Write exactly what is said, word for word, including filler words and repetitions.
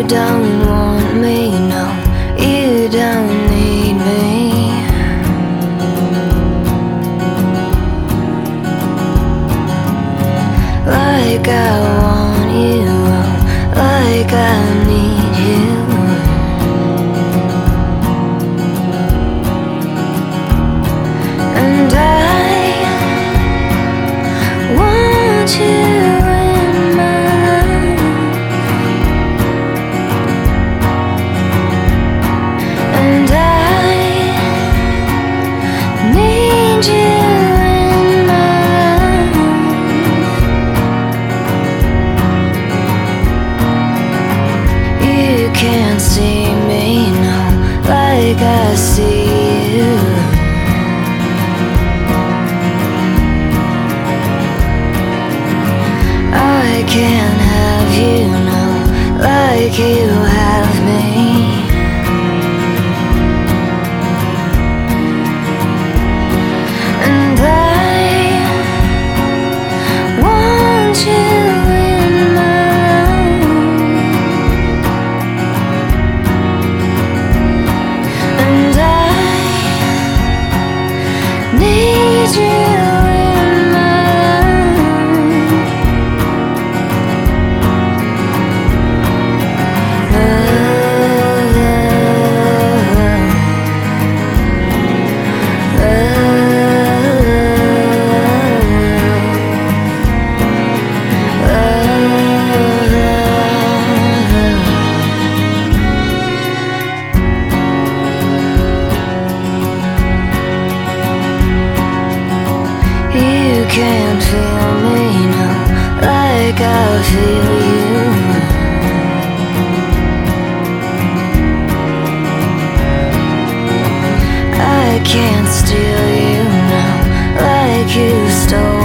don't want me, no, you don't need me. Like I want you, like I need you. And I want you in my life. And I need you in my life. You can't see me, no, like I see you. I can't have you, no, like you have me. And I want you in my life. And I need you. You can't feel me, no, like I feel you. I can't steal you, no, like you stole